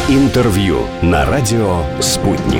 Интервью на радио «Спутник».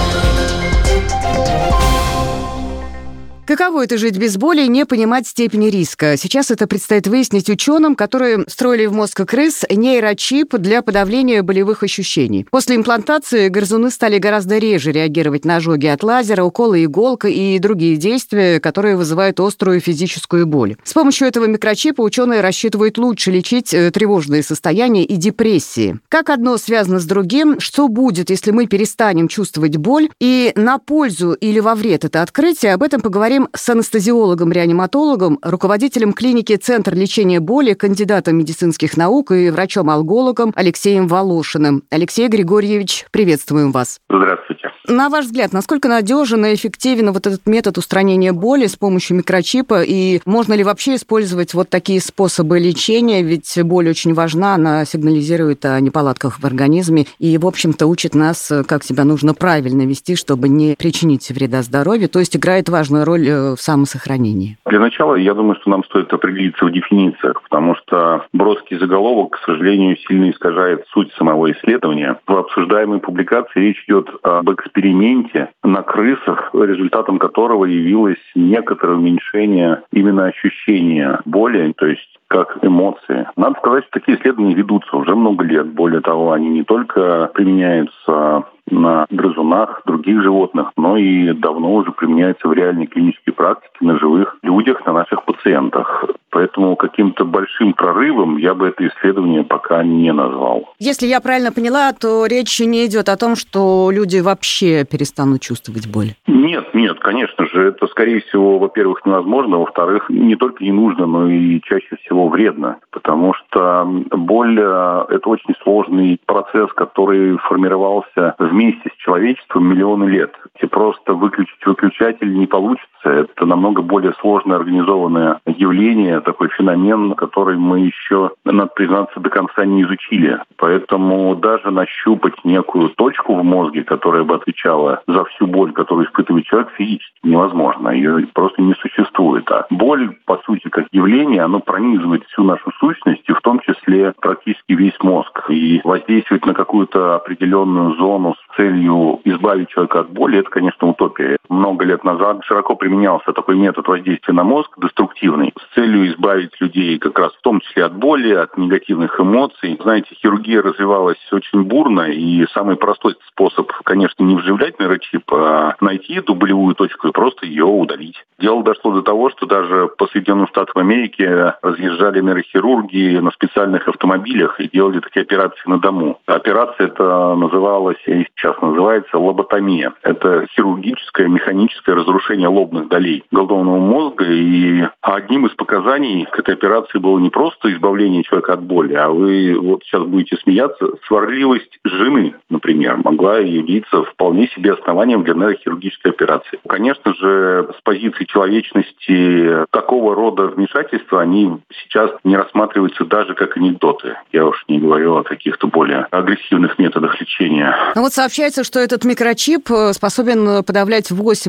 Каково это жить без боли и не понимать степени риска? Сейчас это предстоит выяснить ученым, которые встроили в мозг крыс нейрочип для подавления болевых ощущений. После имплантации грызуны стали гораздо реже реагировать на ожоги от лазера, уколы иголкой и другие действия, которые вызывают острую физическую боль. С помощью этого микрочипа ученые рассчитывают лучше лечить тревожные состояния и депрессии. Как одно связано с другим? Что будет, если мы перестанем чувствовать боль? И на пользу или во вред это открытие? Об этом поговорим с анестезиологом-реаниматологом, руководителем клиники «Центр лечения боли», кандидатом медицинских наук и врачом-алгологом Алексеем Волошиным. Алексей Григорьевич, приветствуем вас. Здравствуйте. На ваш взгляд, насколько надежен и эффективен вот этот метод устранения боли с помощью микрочипа? И можно ли вообще использовать вот такие способы лечения? Ведь боль очень важна, она сигнализирует о неполадках в организме и, в общем-то, учит нас, как себя нужно правильно вести, чтобы не причинить вреда здоровью, то есть играет важную роль в самосохранении. Для начала, я думаю, что нам стоит определиться в дефинициях, потому что броский заголовок, к сожалению, сильно искажает суть самого исследования. В обсуждаемой публикации речь идет об эксперименте на крысах, результатом которого явилось некоторое уменьшение именно ощущения боли, то есть как эмоции. Надо сказать, что такие исследования ведутся уже много лет. Более того, они не только применяются на грызунах, других животных, но и давно уже применяются в реальной клинической практике на живых людях, на наших пациентах. Поэтому каким-то большим прорывом я бы это исследование пока не назвал. Если я правильно поняла, то речь не идет о том, что люди вообще перестанут чувствовать боль. Нет, конечно же, это, скорее всего, во-первых, невозможно, во-вторых, не только не нужно, но и чаще всего вредно, потому что боль – это очень сложный процесс, который формировался вместе с человечеством миллионы лет. И просто выключить выключатель не получится. Это намного более сложное организованное явление, такой феномен, который мы еще, надо признаться, до конца не изучили. Поэтому даже нащупать некую точку в мозге, которая бы отвечала за всю боль, которую испытывает человек, физически невозможно. Ее просто не существует. А боль, по сути, как явление, оно пронизывает всю нашу сущность, и в том числе практически весь мозг. И воздействовать на какую-то определенную зону с целью избавить человека от боли, это, конечно, утопия. Много лет назад широко применялся такой метод воздействия на мозг, деструктивный, с целью избавить людей как раз в том числе от боли, от негативных эмоций. Знаете, хирургия развивалась очень бурно, и самый простой способ, конечно, не вживлять нейрочип, а найти эту болевую точку и просто ее удалить. Дело дошло до того, что даже по Соединенным Штатам Америки разъезжали нейрохирурги на специальных автомобилях и делали такие операции на дому. Операция эта называлась, и сейчас называется, лоботомия. Это хирургическое механическое разрушение лобных долей головного мозга, и одним из показаний к этой операции было не просто избавление человека от боли, а вы вот сейчас будете смеяться, сварливость жены, например, могла явиться вполне себе основанием для нейрохирургической операции. Конечно же, с позиции человечности такого рода вмешательства, они сейчас не рассматриваются даже как анекдоты. Я уж не говорю о каких-то более агрессивных методах лечения. Ну вот сообщается, что этот микрочип способен подавлять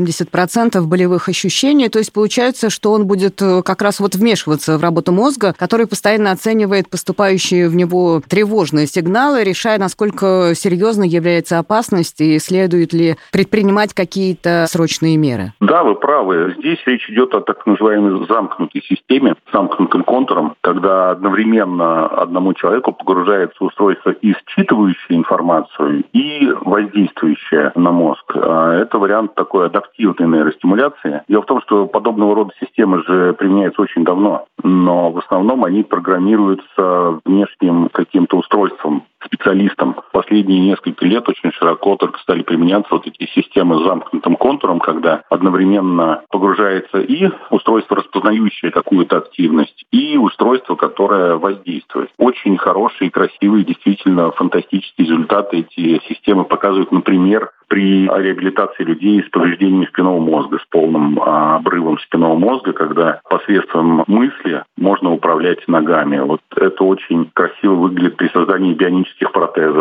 80% болевых ощущений, то есть получается, что он будет как раз вот вмешиваться в работу мозга, который постоянно оценивает поступающие в него тревожные сигналы, решая, насколько серьезной является опасность и следует ли предпринимать какие-то срочные меры. Да, вы правы. Здесь речь идет о так называемой замкнутой системе, замкнутым контуром, когда одновременно одному человеку погружается устройство и считывающее информацию, и воздействующее на мозг. Это вариант такой адаптивной нейростимуляции. Дело в том, что подобного рода системы же применяются очень давно, но в основном они программируются внешним каким-то устройством, специалистам. Последние несколько лет очень широко только стали применяться вот эти системы с замкнутым контуром, когда одновременно погружается и устройство, распознающее какую-то активность, и устройство, которое воздействует. Очень хорошие, красивые, действительно фантастические результаты эти системы показывают, например, при реабилитации людей с повреждениями спинного мозга, с полным обрывом спинного мозга, когда посредством мысли можно управлять ногами. Вот это очень красиво выглядит при создании бионических протезов у тех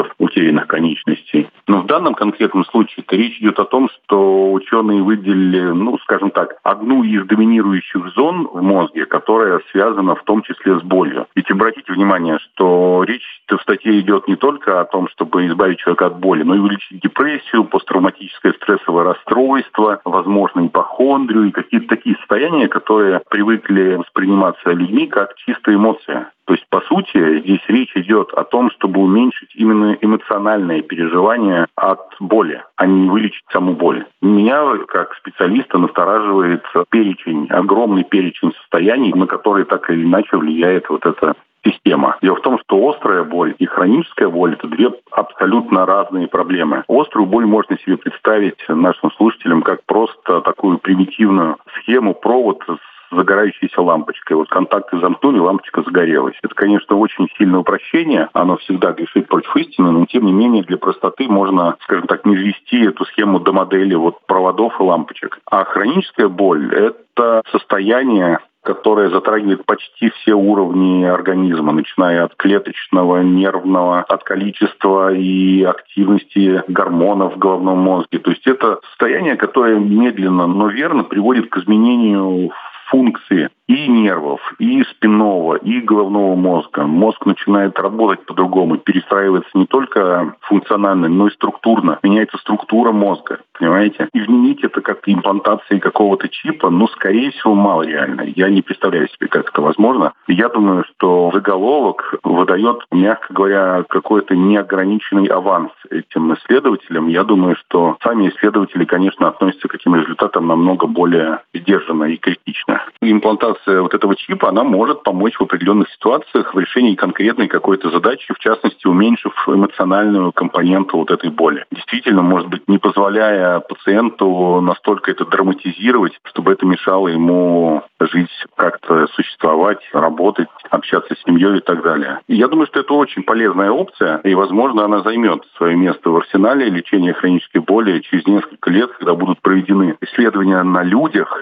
потерянных конечностей. Но в данном конкретном случае речь идет о том, что ученые выделили, скажем так, одну из доминирующих зон в мозге, которая связана в том числе с болью. Ведь обратите внимание, что речь в статье идет не только о том, чтобы избавить человека от боли, но и увеличить депрессию, посттравматическое стрессовое расстройство, возможно, ипохондрию и какие-то такие состояния, которые привыкли восприниматься людьми как чистая эмоция. То есть, по сути, здесь речь идет о том, чтобы уменьшить именно эмоциональные переживания от боли, а не вылечить саму боль. Меня, как специалиста, настораживает огромный перечень состояний, на которые так или иначе влияет вот эта система. Дело в том, что острая боль и хроническая боль – это две абсолютно разные проблемы. Острую боль можно себе представить нашим слушателям как просто такую примитивную схему, провод с загорающейся лампочкой. Вот контакты замкнули, лампочка загорелась. Это, конечно, очень сильное упрощение. Оно всегда грешит против истины, но, тем не менее, для простоты можно, скажем так, не ввести эту схему до модели проводов и лампочек. А хроническая боль – это состояние, которая затрагивает почти все уровни организма, начиная от клеточного, нервного, от количества и активности гормонов в головном мозге. То есть это состояние, которое медленно, но верно приводит к изменению функции и нервов, и спинного, и головного мозга. Мозг начинает работать по-другому, перестраивается не только функционально, но и структурно. Меняется структура мозга, понимаете? Изменить это как имплантацией какого-то чипа, скорее всего, мало реально. Я не представляю себе, как это возможно. Я думаю, что заголовок выдает, мягко говоря, какой-то неограниченный аванс этим исследователям. Я думаю, что сами исследователи, конечно, относятся к этим результатам намного более сдержанно и критично. Имплантация вот этого чипа, она может помочь в определенных ситуациях в решении конкретной какой-то задачи, в частности, уменьшив эмоциональную компоненту вот этой боли. Действительно, может быть, не позволяя пациенту настолько это драматизировать, чтобы это мешало ему жить, как-то существовать, работать, общаться с семьей и так далее. И я думаю, что это очень полезная опция, и, возможно, она займет свое место в арсенале лечения хронической боли через несколько лет, когда будут проведены исследования на людях,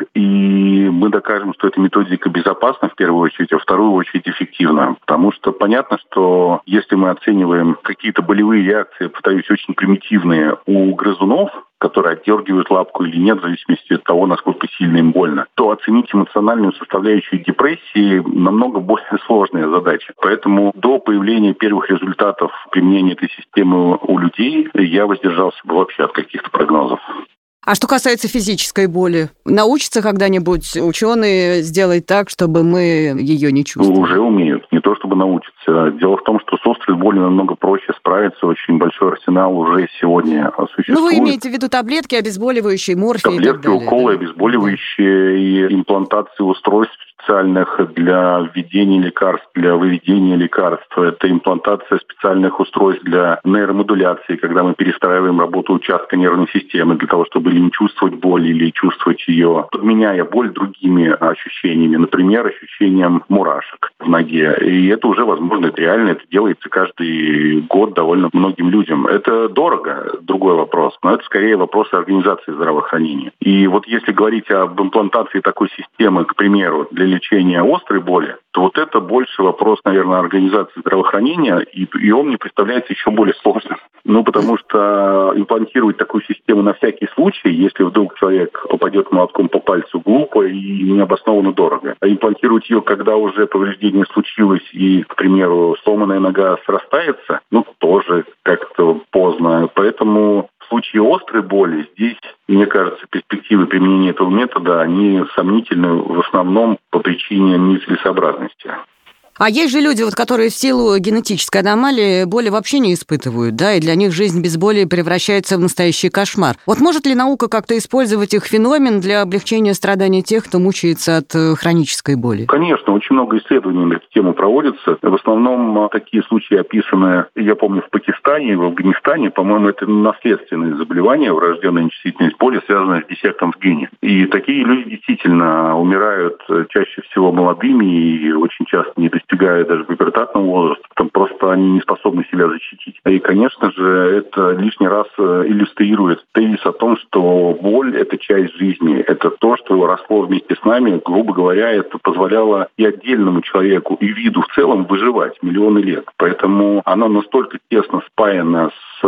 и мы докажем, что эта методика безопасна в первую очередь, а в вторую очередь эффективна. Потому что понятно, что если мы оцениваем какие-то болевые реакции, повторюсь, очень примитивные у грызунов, которые отдергивают лапку или нет, в зависимости от того, насколько сильно им больно, то оценить эмоциональную составляющую депрессии намного более сложная задача. Поэтому до появления первых результатов применения этой системы у людей я воздержался бы вообще от каких-то прогнозов. А что касается физической боли, научатся когда-нибудь ученые сделать так, чтобы мы ее не чувствовали? Уже умеют, не то чтобы научатся. Дело в том, что с острой болью намного проще справиться, очень большой арсенал уже сегодня существует. Вы имеете в виду таблетки, обезболивающие, морфий и так далее? Таблетки, уколы, обезболивающие и имплантации устройств специальных для введения лекарств, для выведения лекарств. Это имплантация специальных устройств для нейромодуляции, когда мы перестраиваем работу участка нервной системы для того, чтобы или не чувствовать боль, или чувствовать ее, подменяя боль другими ощущениями, например, ощущением мурашек в ноге. И это уже возможно, это реально, это делается каждый год довольно многим людям. Это дорого, другой вопрос, но это скорее вопрос организации здравоохранения. И вот если говорить об имплантации такой системы, к примеру, для лечения острой боли, то вот это больше вопрос, наверное, организации здравоохранения, и он мне представляется еще более сложным. Потому что имплантировать такую систему на всякий случай, если вдруг человек попадет молотком по пальцу, глупо и необоснованно дорого. А имплантировать ее, когда уже повреждение случилось и, к примеру, сломанная нога срастается, тоже как-то поздно. Поэтому в случае острой боли здесь, мне кажется, перспективы применения этого метода, они сомнительны в основном по причине нецелесообразности. А есть же люди, которые в силу генетической аномалии боли вообще не испытывают, и для них жизнь без боли превращается в настоящий кошмар. Вот может ли наука как-то использовать их феномен для облегчения страданий тех, кто мучается от хронической боли? Конечно, очень много исследований на эту тему проводится. В основном такие случаи описаны, я помню, в Пакистане и в Афганистане. По-моему, это наследственные заболевания, врожденная нечувствительность боли, связанная с дефектом в гене. И такие люди действительно умирают чаще всего молодыми и очень часто не достигая даже пубертатного возраста, там просто они не способны себя защитить. И, конечно же, это лишний раз иллюстрирует тезис о том, что боль – это часть жизни, это то, что росло вместе с нами, грубо говоря, это позволяло и отдельному человеку, и виду в целом выживать миллионы лет. Поэтому оно настолько тесно спаяно с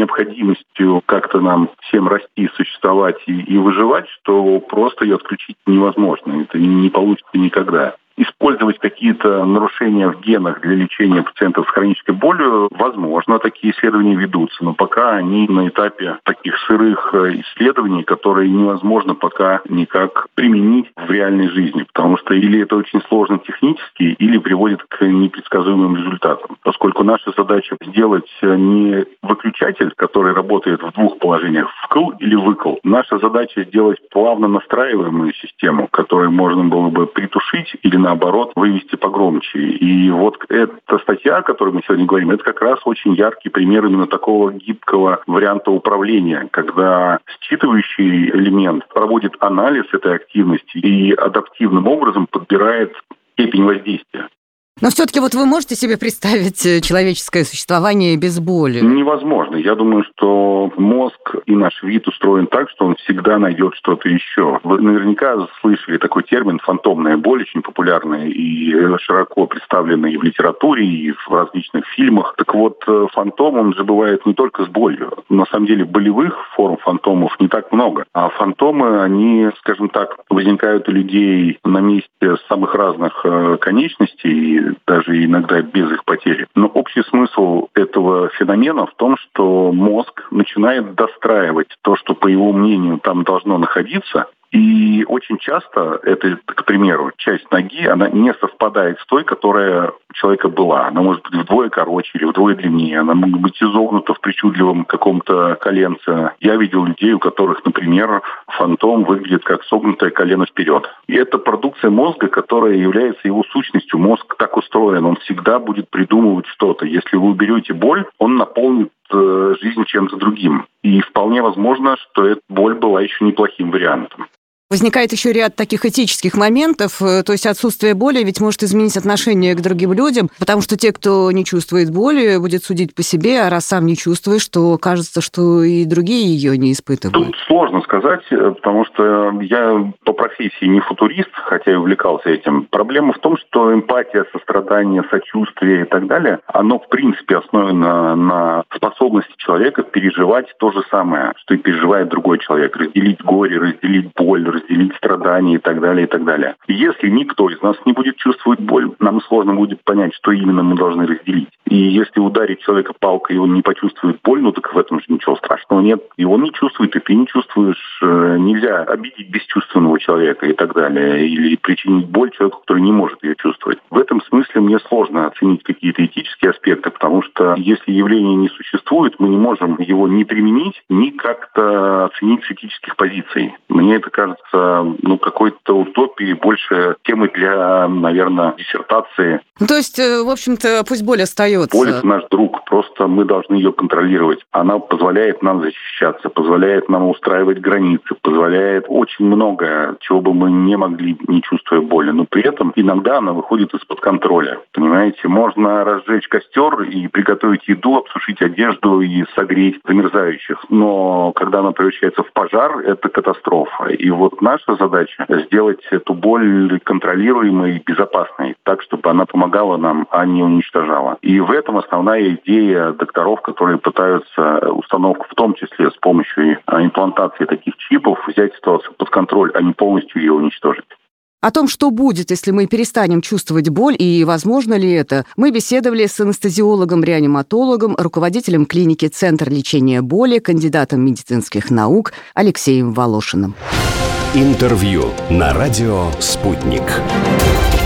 необходимостью как-то нам всем расти, существовать и выживать, что просто ее отключить невозможно. Это не получится никогда. Использовать какие-то нарушения в генах для лечения пациентов с хронической болью возможно, такие исследования ведутся, но пока они на этапе таких сырых исследований, которые невозможно пока никак применить в реальной жизни, потому что или это очень сложно технически, или приводит к непредсказуемым результатам. Поскольку наша задача сделать не выключатель, который работает в двух положениях, вкл или выкл. Наша задача сделать плавно настраиваемую систему, которую можно было бы притушить или наоборот, вывести погромче. И вот эта статья, о которой мы сегодня говорим, это как раз очень яркий пример именно такого гибкого варианта управления, когда считывающий элемент проводит анализ этой активности и адаптивным образом подбирает степень воздействия. Но все-таки вот вы можете себе представить человеческое существование без боли? Невозможно. Я думаю, что мозг и наш вид устроен так, что он всегда найдет что-то еще. Вы наверняка слышали такой термин «фантомная боль», очень популярный и широко представленный и в литературе, и в различных фильмах. Так вот, фантом, он же бывает не только с болью. На самом деле, болевых форм фантомов не так много. А фантомы, они, скажем так, возникают у людей на месте самых разных конечностей, даже иногда без их потери. Но общий смысл этого феномена в том, что мозг начинает достраивать то, что, по его мнению, там должно находиться. И очень часто, это, к примеру, часть ноги, она не совпадает с той, которая у человека была. Она может быть вдвое короче или вдвое длиннее. Она может быть изогнута в причудливом каком-то коленце. Я видел людей, у которых, например, фантом выглядит как согнутое колено вперед. И это продукция мозга, которая является его сущностью. Мозг так устроен, он всегда будет придумывать что-то. Если вы уберете боль, он наполнит жизнь чем-то другим. И вполне возможно, что эта боль была еще неплохим вариантом. Возникает еще ряд таких этических моментов, то есть отсутствие боли ведь может изменить отношение к другим людям, потому что те, кто не чувствует боли, будет судить по себе, а раз сам не чувствуешь, то кажется, что и другие ее не испытывают. Тут сложно сказать, потому что я по профессии не футурист, хотя и увлекался этим. Проблема в том, что эмпатия, сострадание, сочувствие и так далее, оно в принципе основано на способности человека переживать то же самое, что и переживает другой человек. Разделить горе, разделить боль, разделить страдания и так далее, и так далее. И если никто из нас не будет чувствовать боль, нам сложно будет понять, что именно мы должны разделить. И если ударить человека палкой, и он не почувствует боль, ну так в этом же ничего страшного нет. И он не чувствует, и ты не чувствуешь. Нельзя обидеть бесчувственного человека и так далее. Или причинить боль человеку, который не может ее чувствовать. В этом смысле мне сложно оценить какие-то этические аспекты, потому что если явление не существует, мы не можем его ни применить, ни как-то оценить с этических позиций. Мне это кажется какой-то утопией, больше темы для, наверное, диссертации. То есть, в общем-то, пусть боль остается. Боль – это наш друг, просто мы должны ее контролировать. Она позволяет нам защищаться, позволяет нам устраивать границы, позволяет очень многое, чего бы мы не могли, не чувствуя боли. Но при этом иногда она выходит из-под контроля. Понимаете, можно разжечь костер и приготовить еду, обсушить одежду и согреть замерзающих. Но когда она превращается в пожар, это катастрофа. И вот наша задача – сделать эту боль контролируемой и безопасной, так, чтобы она помогала нам, а не уничтожала. И в этом основная идея докторов, которые пытаются установку, в том числе с помощью имплантации таких чипов, взять ситуацию под контроль, а не полностью ее уничтожить. О том, что будет, если мы перестанем чувствовать боль и возможно ли это, мы беседовали с анестезиологом-реаниматологом, руководителем клиники «Центр лечения боли», кандидатом медицинских наук Алексеем Волошиным. Интервью на радио «Спутник».